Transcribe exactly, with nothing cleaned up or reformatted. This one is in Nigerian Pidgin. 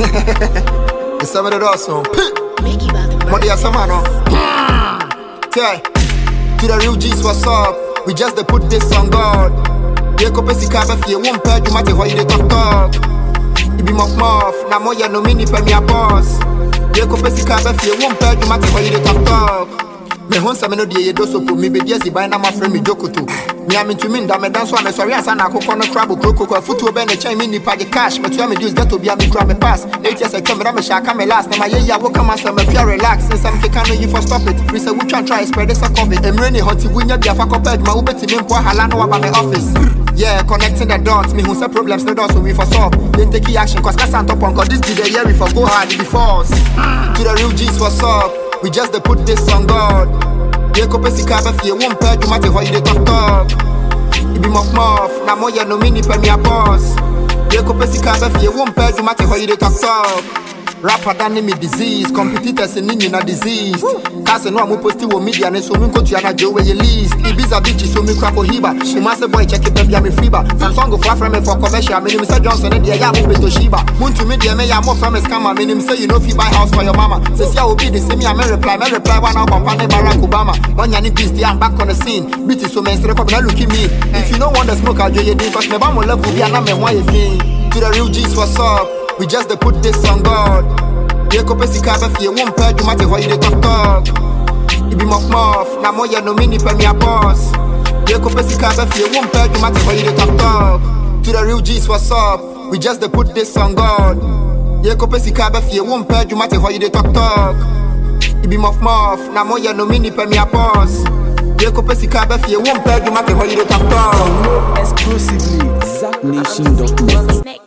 It's some of the awesome. What do you say, man? Okay. To the real G's, what's up? We just they put this on God. You go pay sika if you won't pay, you matter how you dey talk talk. You be muff muff, na mo ya no mini pay me a boss. You go pay sika if you won't pay, you matter how you dey talk talk. Me hon se me no die do so po me be die si buy na my friend me jokoto. Me am into me da me dance one sorry asa na akoko no crab kroko ko futu be na chain me ni pa cash me to me dues get to be am grab me pass. Eight years I come me shaka me last na my yeah wo come answer me pure relax since I'm can you for stop it. We say we try try spread this covid. Em rainy hot wunya bia fa compared ma ubeti me mpo hala no wa my office. Yeah, connecting the dots, me who say problems no dots so we for solve. Then take action cause cause on top on cause this be the year we for go hard it be false. To the real G's what's up? We just they put this on God. You go pay sika if you won't pay, you matter how you dey talk talk. You be muff muff, na mo ya no mini pay me a boss. You go pay sika if you won't pay, you matter how you dey talk talk. Rapper than me disease, competitors in in a disease. Cause no I'm posting on media, and so me go to an joe where you least. Ibiza bitch, so me crap hiba. She must boy check it, baby, I'm a fever. Samsung go far from me for commercial. Me name say Johnson, and the ya move to Shiba. Moon to media, me ya more from a scammer. Me name say you know if you buy house for your mama. Says ya will be the same, I may reply, may reply one out on Barack Obama. One yanni beast, I'm back on the scene. Bitch, so man, straight up, now look at me. If you don't want the smoke, I'll do your day. Cause my mama love will be an amen, why you think? To the real G's, what's up? We just they put this on God. You go pay sika if you won't pay, you matter how you dey talk talk. You be muff muff, na mo ya no mini pay me a boss. You go pay sika if you won't pay, you matter how you dey talk talk. To the real G's, what's up? We just they put this on God. You go pay sika if you won't pay, you matter how you dey talk talk. You be muff muff, na mo ya no mini pay me a boss. You go pay sika if you won't pay, you matter how you dey talk talk. Exclusively, Zack Nation dot net.